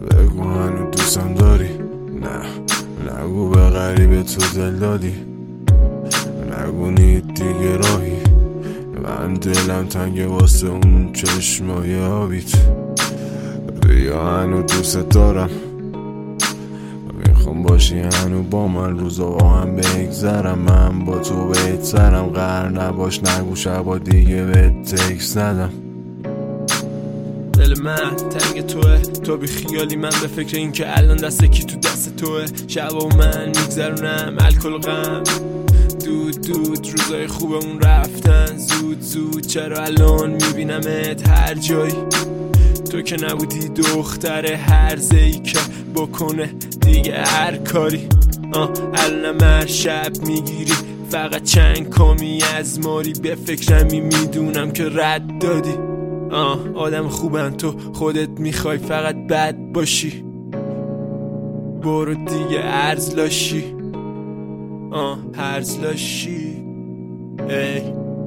بگو هنو دوستم داری؟ نه نگو به غریب تو دل دادی، نگو نید دیگه راهی. من دلم تنگه واسه اون چشمای آبیت. بیا هنو دوست دارم، میخوام باشی هنو با من، روزا با هم بگذرم. من با تو بهترم، قهر نباش نگو شبا دیگه به تکس ندم. دل من تنگ توه، تو بی خیالی، من به فکر این که الان دست کی تو دست توه. شبا من میگذرونم الکل غم، دود روزای خوبمون رفتن زود. چرا الان میبینمت هر جایی، تو که نبودی دختر هرزه‌ای که بکنه دیگه هر کاری. الانم هر شب میگیری فقط چند کامی از ماری، به فکرمی میدونم که رد دادی. آدم خوبن تو، خودت میخوای فقط بد باشی. برو دیگه هرز لاشی، هرز لاشی. ای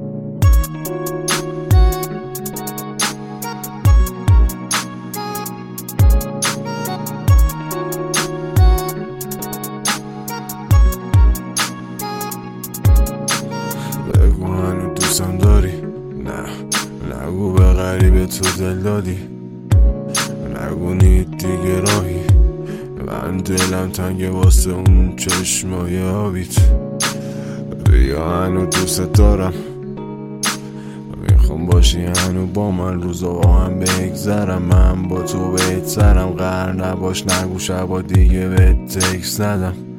بگو هنو دوستم داری؟ نه نگو به غریب تو دل دادی، نگو نید دیگه راهی. من دلم تنگه واسه اون چشمای آبیت. بیا هنو دوست دارم، میخوام باشی هنو با من، روزا با هم بگذرم. من با تو بهترم، قهر نباش نگو شبا دیگه به تکس ندم.